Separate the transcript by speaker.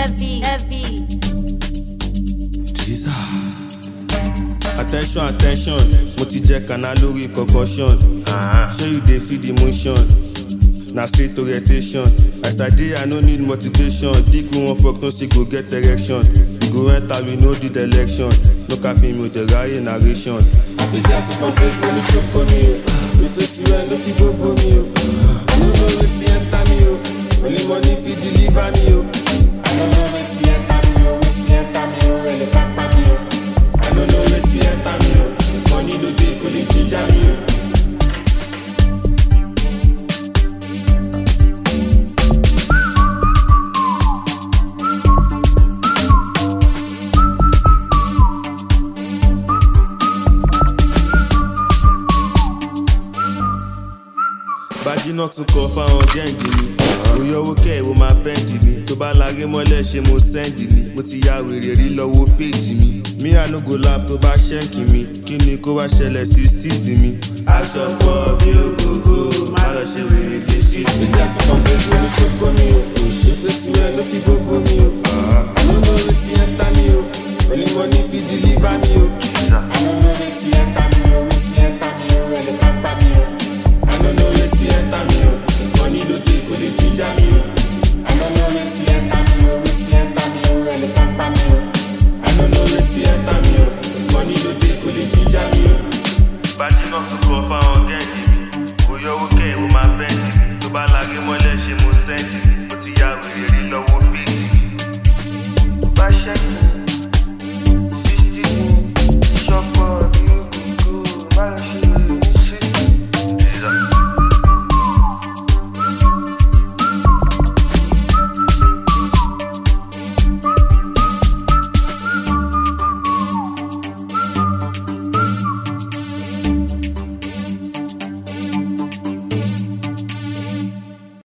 Speaker 1: Jesus. Attention, mo ti jẹ kana lórí concussion. Show you dey feel the motion. Na straight orientation. As I dey, I no need motivation. Dick we wan fuck, no see go get erection. We go enter, we no need election. No cap me, mo dey ráyè narration.
Speaker 2: I be just for face when you show for me. We face you and no fit go for me. I no know if you enter me. Only money fit deliver me. I don't know if you enter me. If you enter me, really papa me. I don't know if you enter me. Money no dey, go dey ginger me.
Speaker 1: Bájí náà tún kọ fáwọn gẹ́ǹgì mi. Mo yọwọ́ kẹ́ ìwọ máa bẹ́ǹdì mi. Tó bá lágé mọ́lẹ̀ ṣe mo sẹ́ǹdì ni. Mo ti ya wèrè rí lọ́wọ́ péjì mi. Mi I no go laugh tó bá ṣẹ́ǹkì mi. Kí ni kó wá ṣẹlẹ̀ sí stíìsì mi? Aṣọ pọ̀ bí ògógó, má lọ ṣe wèrè dé ṣí.
Speaker 2: I be just for face when you show for me. We face you and no fit go